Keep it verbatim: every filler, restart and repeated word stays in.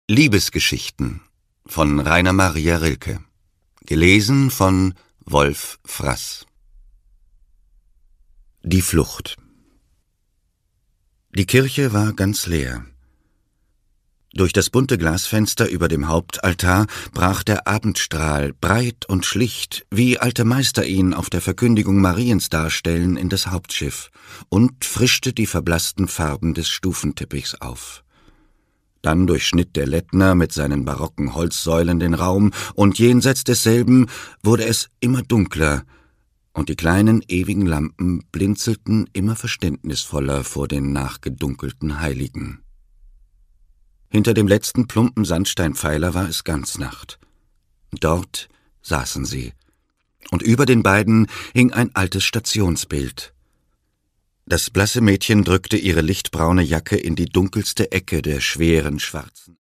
Liebesgeschichten von Rainer Maria Rilke. Gelesen von Wolf Fraß. Die Flucht. Die Kirche war ganz leer. Durch das bunte Glasfenster über dem Hauptaltar brach der Abendstrahl, breit und schlicht, wie alte Meister ihn auf der Verkündigung Mariens darstellen, in das Hauptschiff und frischte die verblassten Farben des Stufenteppichs auf. Dann durchschnitt der Lettner mit seinen barocken Holzsäulen den Raum, und jenseits desselben wurde es immer dunkler, und die kleinen ewigen Lampen blinzelten immer verständnisvoller vor den nachgedunkelten Heiligen. Hinter dem letzten plumpen Sandsteinpfeiler war es ganz Nacht. Dort saßen sie, und über den beiden hing ein altes Stationsbild. Das blasse Mädchen drückte ihre lichtbraune Jacke in die dunkelste Ecke der schweren, schwarzen